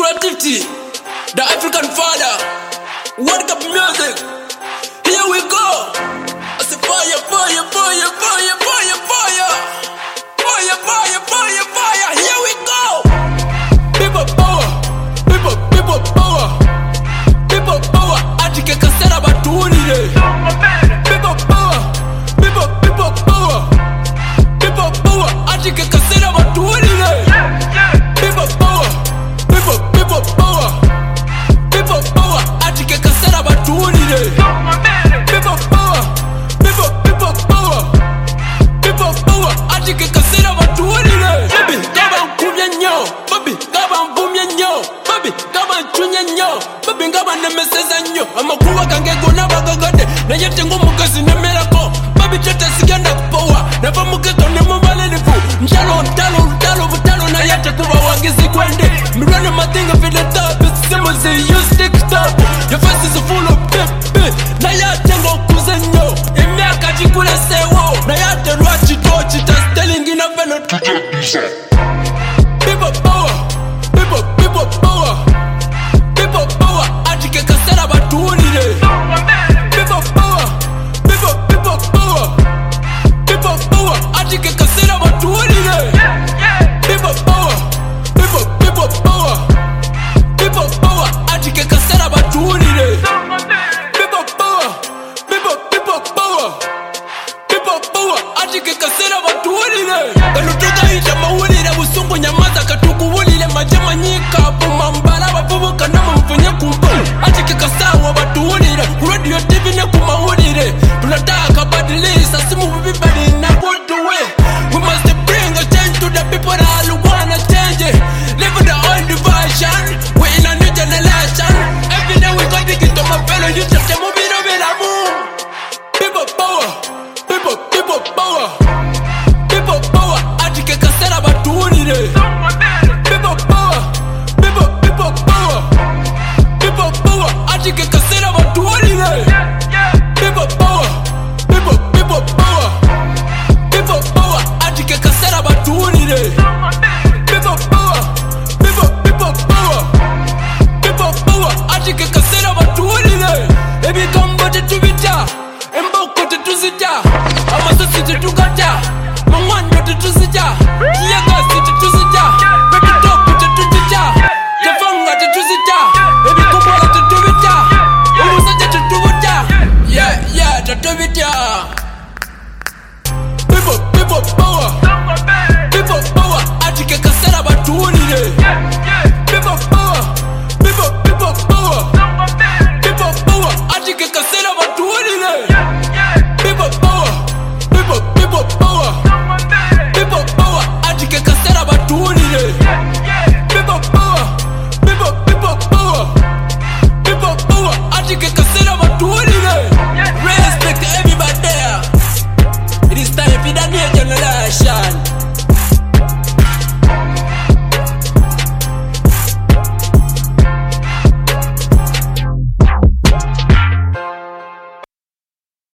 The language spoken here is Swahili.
creativity, the African father. World Cup music. Here we go. I say fire, fire, fire, fire, fire, fire. Fire, fire, fire, fire. Here we go. People power. People power. People power. Atike kasera batulire. People power. People power. People power. Atike kasera batulire. People power. People power. People power. Atike kasera batulire. People power. People power. People power. Atike kasera batulire. Baby, kaba nkumya nyo. Baby, kaba mvumya nyo. Baby, kaba nchunya nyo. Baby, kaba nemeseza nyo. Amakuwa kangego nabagagade. Na yete ngumukazi nemerako. Baby, chete sigenda kupowa. Neva muketo nemubale nifu. Njalo, ntalo, vutalo na yete kuwa wagizi kwende. Mirane matinga vile tabi. Simo zi use TikTok. Your face is full of pepe. Na yate ngokuze nyo. Imiaka jikule sewo. Na yate ruachi tochi. Tas telling ina veno. People power. People power. People power. Atike kasera batulire. People power. People power. People power. Atike kasera batulire. People power. People power. People power. Atike kasera batulire. People power. People power. People power. Atike kasera batulire. Kanutuka ita mawulire busungu nyamaza katukuwulire majama nyika bumambala bavubuka namumfunye kumbo. Atike kasawa batulire. Radio TV ne kumawulire. Tunataka